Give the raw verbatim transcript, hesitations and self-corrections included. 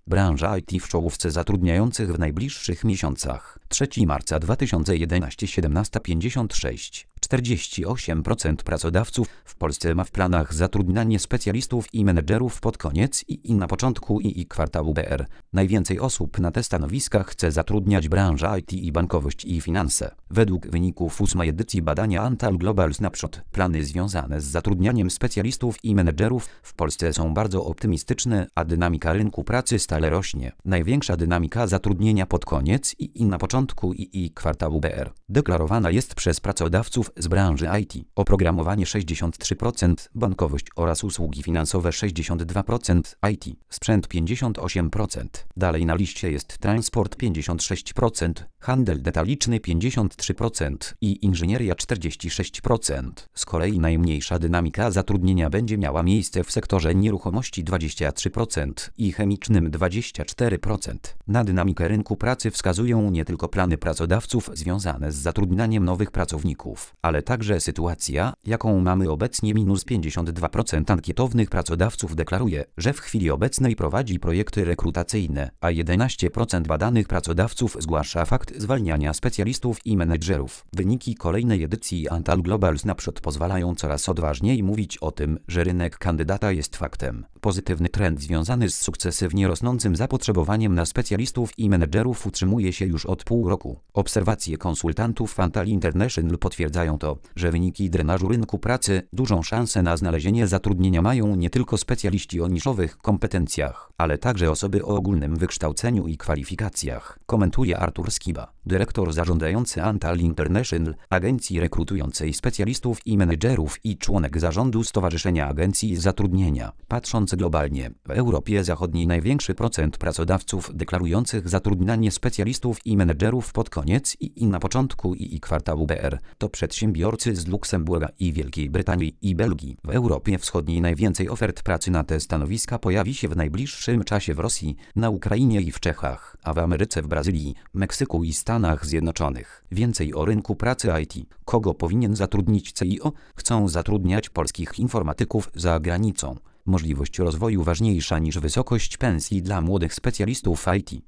Branża I T w czołówce zatrudniających w najbliższych miesiącach. trzeciego marca dwa tysiące jedenastego siedemnaście pięćdziesiąt sześć. czterdzieści osiem procent pracodawców w Polsce ma w planach zatrudnianie specjalistów i menedżerów pod koniec i, i na początku i, i kwartału B R. Najwięcej osób na te stanowiska chce zatrudniać branża I T i bankowość i finanse. Według wyników ósmej edycji badania Antal Global Snapshot, plany związane z zatrudnianiem specjalistów i menedżerów w Polsce są bardzo optymistyczne, a dynamika rynku pracy stale rośnie. Największa dynamika zatrudnienia pod koniec i, i na początku i, i kwartału B R deklarowana jest przez pracodawców z branży I T. Oprogramowanie sześćdziesiąt trzy procent, bankowość oraz usługi finansowe sześćdziesiąt dwa procent, I T, sprzęt pięćdziesiąt osiem procent. Dalej na liście jest transport pięćdziesiąt sześć procent, handel detaliczny pięćdziesiąt trzy procent i inżynieria czterdzieści sześć procent. Z kolei najmniejsza dynamika zatrudnienia będzie miała miejsce w sektorze nieruchomości dwadzieścia trzy procent i chemicznym dwadzieścia cztery procent. Na dynamikę rynku pracy wskazują nie tylko plany pracodawców związane z zatrudnianiem nowych pracowników, ale także sytuacja, jaką mamy obecnie. Minus pięćdziesiąt dwa procent ankietowanych pracodawców deklaruje, że w chwili obecnej prowadzi projekty rekrutacyjne, a jedenaście procent badanych pracodawców zgłasza fakt zwalniania specjalistów i menedżerów. Wyniki kolejnej edycji Antal Global Snapshot pozwalają coraz odważniej mówić o tym, że rynek kandydata jest faktem. Pozytywny trend związany z sukcesywnie rosnącym zapotrzebowaniem na specjalistów i menedżerów utrzymuje się już od pół roku. Obserwacje konsultantów Antal International potwierdzają to, że wyniki drenażu rynku pracy dużą szansę na znalezienie zatrudnienia mają nie tylko specjaliści o niszowych kompetencjach, ale także osoby o ogólnym wykształceniu i kwalifikacjach, komentuje Artur Skiba, dyrektor zarządzający Antal International, agencji rekrutującej specjalistów i menedżerów i członek zarządu Stowarzyszenia Agencji Zatrudnienia. Patrząc globalnie, w Europie Zachodniej największy procent pracodawców deklarujących zatrudnianie specjalistów i menedżerów pod koniec i, i na początku i, i kwartału B R to przedsiębiorcy z Luksemburga i Wielkiej Brytanii i Belgii. W Europie Wschodniej najwięcej ofert pracy na te stanowiska pojawi się w najbliższym czasie w Rosji, na Ukrainie i w Czechach, a w Ameryce w Brazylii, Meksyku i Stanach Zjednoczonych. Więcej o rynku pracy I T. Kogo powinien zatrudnić C I O? Chcą zatrudniać polskich informatyków za granicą. Możliwość rozwoju ważniejsza niż wysokość pensji dla młodych specjalistów I T.